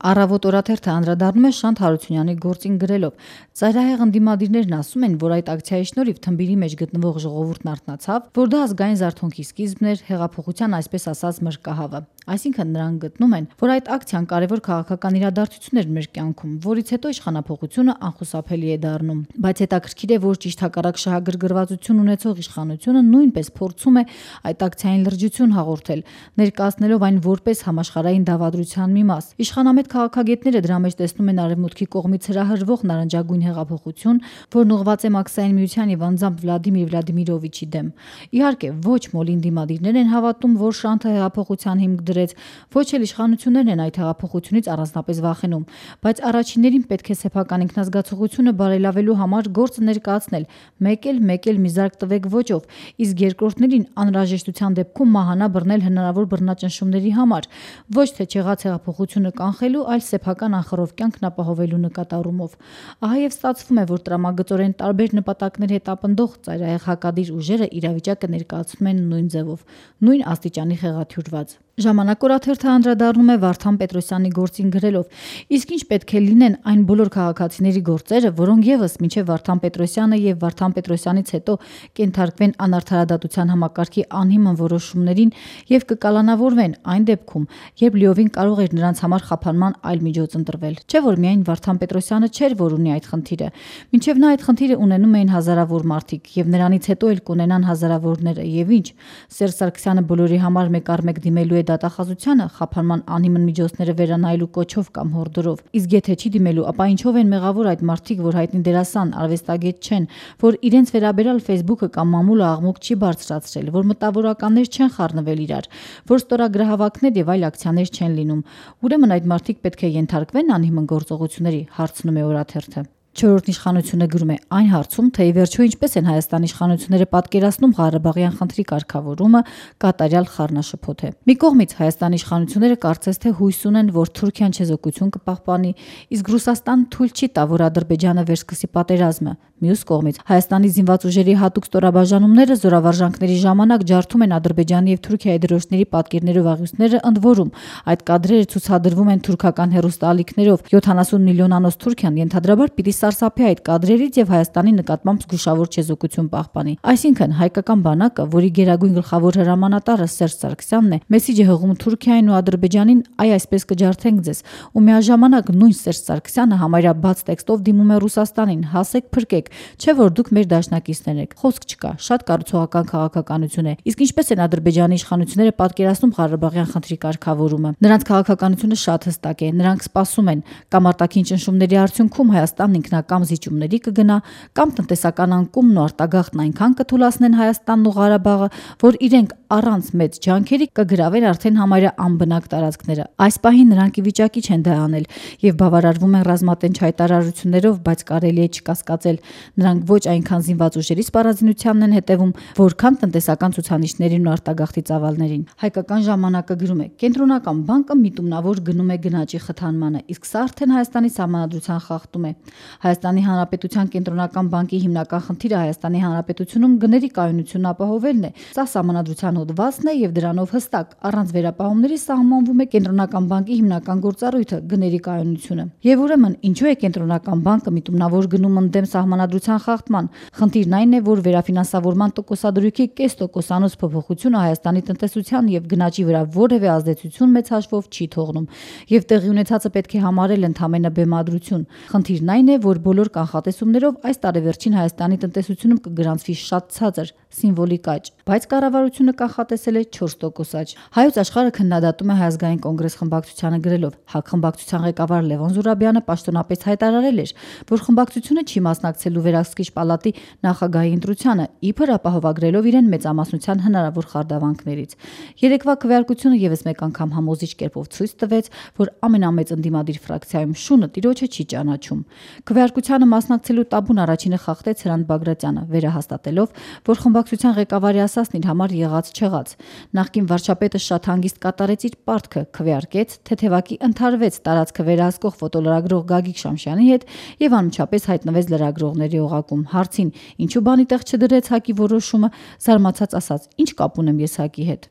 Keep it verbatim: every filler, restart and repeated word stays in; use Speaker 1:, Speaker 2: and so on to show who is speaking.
Speaker 1: Առավոտ օրաթերթը անդրադառնում է Շանթ Հարությունյանի գործին գրելով. «Ծայրահեղ ընդդիմադիրներն ասում են, որ այդ ակցիայի շնորհիվ Թմբիրի մեջ գտնվող ժողովուրդն արթնացավ, որ դա ազգային զարթոնքի սկիզբն էր, հեղափոխության այսպես ասած մրրկահավը։ Այսինքն նրանք գտնում են, որ այդ ակցիան կարևոր քաղաքական իրադարձություն էր մեր կյանքում, որից հետո իշխանափոխությունը անխուսափելի է դառնում։ Բայց հետաքրքիր է, որ ճիշտ հակառակ շահագրգռվածություն ունեցող իշխանությունը նույնպես փորձում է այդ ակցիային լրջություն հաղորդել, ներկայացնելով այն որպես համաշխարհային դավադրության մի մաս։ Իշխանամետ քաղաքագետները դրա մեջ տեսնում են Արևմուտքի կողմից հրահրվող նարնջագույն հեղափոխություն, որն ուղղված է Մաքսային միության եւ անձամբ Վլադիմիր Վլադիմիրովիչի դեմ։ Իհարկե, ոչ մոլին դիմադիրներ են հավատում, որ Շանթը հեղափոխության հիմք դրեց, ոչ էլ իշխանություններն են այդ հեղափոխությունից առանձնապես վախենում, բայց առաջիններին պետք է սեփական ինքնազգացողությունը բարելավելու համար գործը ներկայացնել, մեկ էլ մեկ էլ մի զարկ տվեք ոճով, իսկ երկրորդներին անհրաժեշտության դեպքում մահանա բռնել հնարավոր բռնաճնշումների համար, ոչ թե չեղած հեղափոխությունը կանխելու, այլ սեփական անխռով կյանքն ապահովելու նկատառումով։ Ահա եւ ստացվում է, որ տրամագծորեն տարբեր նպատակներ հետ ապնդող ծայրահեղ հակադիր ուժերը իրավիճակը ներկայացնում են նույն ձևով, նույն աստիճանի խեղաթյուրված։ Ժամանակ օրաթերթը անդրադառնում է Վարդան Պետրոսյանի գործին գրելով. «Իսկ ինչ պետք է լինեն այն բոլոր քաղաքացիների գործերը, որոնք եւս մինչեւ Վարդան Պետրոսյանը եւ Վարդան Պետրոսյանից հետո կենթարկվեն անարդարադատության համակարգի անհիմն որոշումներին եւ կկալանավորվեն այն դեպքում, երբ լիովին կարող էր նրանց համար խափանման այլ միջոց ընտրվել։ Չէ՞ որ միայն Վարդան Պետրոսյանը չէր, որ ունի այդ խնդիրը։ Մինչեւ նա այդ խնդիրը ունենում էին հազարավոր մարդիկ եւ նրանից հետո էլ կունենան հազարավորները եւ ինչ։ Սերժ Սարգսյանը բոլորի համար մեկ առ մեկ դիմելու դատախազությանը խափանման անհիմն միջոցները վերանայելու կոչով կամ հորդորով։ Իսկ եթե չի դիմելու, ապա ինչով են մեղավոր այդ մարդիկ, որ հայտնի դերասան, արվեստագետ չեն, որ իրենց վերաբերյալ Facebook-ը կամ մամուլը աղմուկ չի բարձրացրել, որ մտավորականներ չեն խառնվել իրար, որ ստորագրահավաքներ եւ այլ ակցիաներ չեն լինում։ Ուրեմն այդ մարդիկ պետք է ենթարկվեն անհիմն գործողությունների, հարցնում է օրաթերթը։ Չորրորդ իշխանությունը գրում է. «Այն հարցում, թե ի վերջո ինչպես են Հայաստանի իշխանությունները պատկերացնում Ղարաբաղյան խնդրի կարգավորումը, կատարյալ խառնաշփոթ է։ Մի կողմից Հայաստանի իշխանությունները կարծես թե հույս ունեն, որ Թուրքիան չեզոքություն կպահպանի, իսկ Ռուսաստանը թույլ չի տա, որ Ադրբեջանը վերսկսի պատերազմը։ Մյուս կողմից Հայաստանի զինված ուժերի հատուկ ստորաբաժանումները զորավարժանքների ժամանակ ջարդում են Ադրբեջանի եւ Թուրքիայի դրոշների պատկերներով աղյուսները, ընդ որում այդ կադրերը ցուցադրվում են թուրքական հեռուստաալիքներով։ յոթանասուն միլիոնանոց Թուրքիան ենթադրաբար պիտի սարսափի այդ կադրերից եւ Հայաստանի նկատմամբ զգուշավոր չեզոքություն պահպանի։ Այսինքն հայկական բանակը, որի գերագույն գլխավոր հրամանատարը Սերժ Սարգսյանն է, մեսիջը հղում Թուրքիային ու Ադրբեջանին, այ այսպես կջարդենք ձեզ, ու միաժամանակ նույն Սերժ Սարգսյանը համարյա բաց տեքստով դիմում է Ռուսաստանին, հասեք փրկեք, չէ որ դուք մեր դաշնակիցներն եք։ Խոսք չկա, շատ կառուցողական քաղաքականություն է։ Իսկ ինչպես են Ադրբեջանի իշխանությունները պատկերացնում Ղարաբաղյան խնդրի կարգավորումը։ Նրանց քաղաքականությունը շատ հստակ է, նրանք սպասում են կամ արտաքին ճնշումների արդյունքում Հայաստանն ինքնակամ զիջումների կգնա, կամ տնտեսական անկումն ու արտագաղթն այնքան կթուլացնեն Հայաստանն ու Ղարաբաղը, որ իրենք առանց մեծ ջանքերի կգրավեն արդեն համարյա անբնակ տարածքները։ Այս պահին նրանք ի վիճակի չեն դա անել եւ բավարարվում են ռազմատենչ հայտարարություններով, բայց կարելի է չկասկածել, նրանք ոչ այնքան զինված ուժերի սպառազինությանն են հետևում, որքան տնտեսական ցուցանիշներին ու արտագաղթի ծավալներին։ Հայկական ժամանակը գրում է. «Կենտրոնական բանկը միտումնավոր գնում է գնաճի խթանմանը, իսկ սա արդեն Հայաստանի սահմանադրության խախտում է։ Հայաստանի Հանրապետության կենտրոնական բանկի հիմնական խնդիրը Հայաստանի Հանրապետությունում գների կայունությունն ապահովելն է։ Սա սահմանադրության հոդվածն է եւ դրանով հստակ առանց վերապահումների սահմանվում է կենտրոնական բանկի հիմնական գործառույթը՝ գների կայունությունը։ Եվ ուրեմն ինչու է կենտրոնական բանկը միտումնավոր գնում ընդդեմ սահմանադրության խախտման։ Խնդիրն այն է, որ վերաֆինանսավորման տոկոսադրույքի կես տոկոսանոց փոփոխությունը Հայաստանի տնտեսության եւ գնաճի վրա որևէ ազդեցություն մեծ հաշվով չի թողնում, եւ տեղի ունեցածը պետք է համարել ընդհանրապես բեմադրություն։ Խնդիրն այն է, որ բոլոր կանխատեսումներով այս տարեվերջին Հայաստանի տնտեսությունում կգրանցվի շատ ցածր սիմվոլիկ աճ, բայց կառավարությունը կանխատեսել է չորս տոկոս աճ։ Հայոց աշխարհը քննադատում է Հայ ազգային կոնգրես խմբակցությանը գրելով. «ՀԱԿ խմբակցության ղեկավար Լևոն Զուրաբյանը պաշտոնապես հայտարարել էր, որ խմբակցությունը չի մասնակցելու վերահսկիչ պալատի նախագահի ընտրությանը, իբր ապահովագրելով իրեն մեծամասնության հնարավոր խարդավանքներից։ Երեկվա քվեարկությունը եւս մեկ անգամ համոզիչ կերպով ցույց տվեց, որ ամենամեծ ընդդիմադիր ֆրակցիայում շունը տիրոջը չի ճանաչում։ Քվեարկությանը մասնակցելու տաբուն առաջինը խախտեց Հրանտ Բագրատյանը, վերահաստատելով, որ խմբակցության ղեկավարի ասածն իր համար եղած չեղած։ Նախկին վարչապետը շատ հանգիստ կատարեց իր պարտքը, քվեարկեց, թեթևակի ընդհարվեց տարածքը վերահսկող ֆոտոլրագրող Գագիկ Շամշյանի հետ եւ անմիջապես հայտնվեց լրագրողների օղակում։ Հարցին՝ ինչու բանի տեղ չդրեց ՀԱԿ-ի որոշումը, զարմացած ասաց. «Ինչ կապ ունեմ ես ՀԱԿ-ի հետ»։